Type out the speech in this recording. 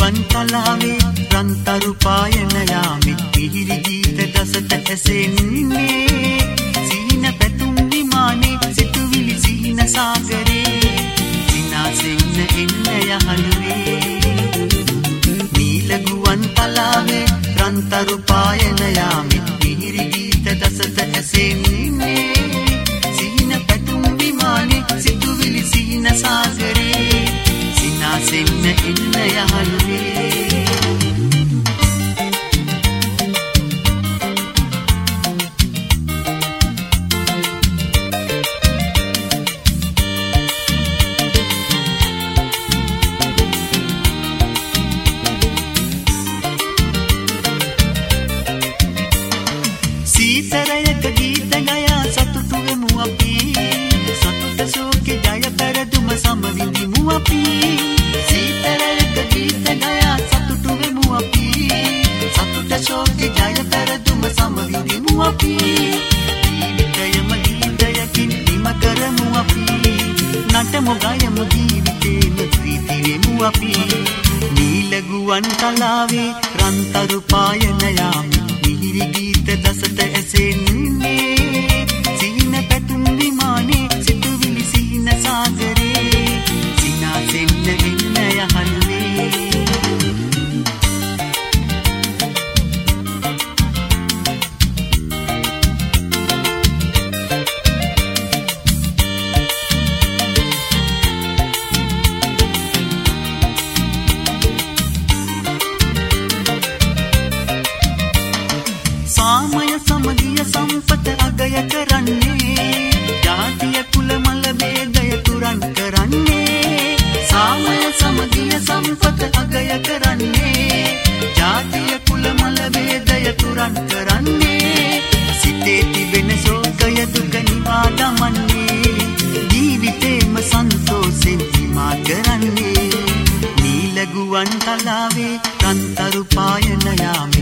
තලාවේ රන්තරු පායන යාමේ මිහිරි ගීත දසත ඇසෙන්නේ සීන පැතුම් විමානේ සිතුවිලි සීන සාගරේ සිනාසෙන්න එන්න යහළුවේ නීල ගුවන් තලාවේ රන්තරු පායන යාමේ මිහිරි ගීත දසත ඇසෙන්නේ සීන පැතුම් විමානේ සිතුවිලි සීන සාගරේ සිනාසෙන්න එන්න යහළුවේ සීතරයක ගීත ගයා සතුටු වෙමු අපි සතුට ශෝකේ ජය පෙරදුම සමවිඳිමු අපි සීතරයක ගීත ගයා සතුටු වෙමු අපි සතුට ශෝකේ ජය පෙරදුම සමවිඳිමු අපි ජීවිතයම ගීතයකින් නිම කරමු අපි නටමු ගයමු ජීවිතේම ප්‍රීතිවෙමු අපි නීල ගුවන් තලාවේ රන්තරු පායන යාමේ මිහිරි ගීත දසත ඇසෙන්නේ සීන පැතුම් විමානේ සිතුවිලි සීන සාගරේ සිනාසෙන්න එන්න යහළුවේ සාමය සමගිය සම්පත අගය කරන්නේ ජාතිය කුල මල ભેදය තුරන් කරන්නේ සාමය සමගිය සම්පත අගය කරන්නේ ජාතිය කුල මල ભેදය තුරන් කරන්නේ සිතේ තිබෙන ශෝකය දුක නිවා දමන්නේ ජීවිතේම සන්තෝෂෙන් හිමා කරන්නේ නීල ගුවන් තලාවේ රන්තරු පායන යාමේ